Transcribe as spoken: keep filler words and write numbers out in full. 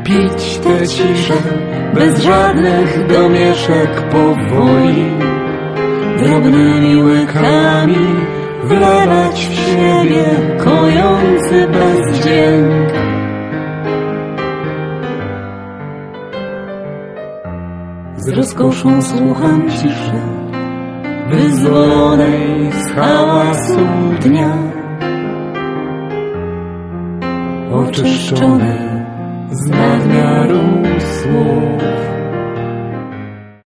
pić tę ciszę bez żadnych domieszek powoli, drobnymi łykami wlewać w siebie kojący bezdźwięk. Z rozkoszą słucham ciszy wyzwolonej z hałasu dnia, oczyszczonej z nadmiaru słów.